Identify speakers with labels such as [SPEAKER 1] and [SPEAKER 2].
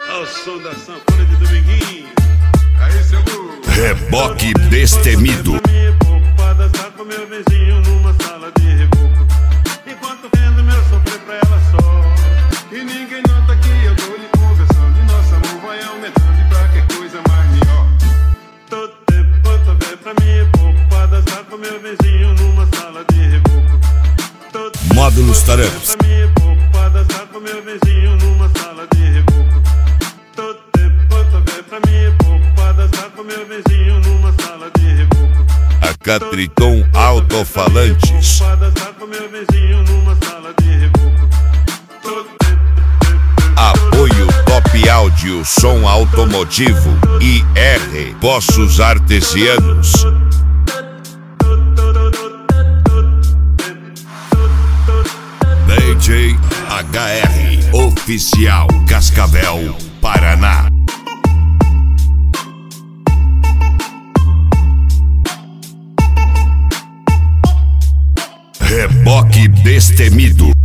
[SPEAKER 1] Ao som da sanfona de Dominguinho. Aí, seu burro.
[SPEAKER 2] Reboque Destemido.
[SPEAKER 1] Pra dançar com meu vizinho numa sala de reboco. Enquanto vendo meu sofrer pra ela só. E ninguém nota que eu tô lhe conversando. E nosso amor vai aumentando. E pra que coisa mais melhor. Todo tempo quanto vê pra mim é pouco. Pra dançar com meu vizinho numa sala de reboco.
[SPEAKER 2] Módulos Tarampes.
[SPEAKER 1] Pra mim é pouco. Pra dançar com meu vizinho numa sala de reboco. Todo tempo quanto vê pra mim é pouco. Pra dançar com meu vizinho numa sala de reboco.
[SPEAKER 2] A Catriton Altofalantes.
[SPEAKER 1] Pra dançar com meu vizinho numa sala de reboco.
[SPEAKER 2] Apoio Top Áudio, som automotivo. IR, Poços Artesianos. DJ HR, Oficial Cascavel, Paraná. Reboque Destemido.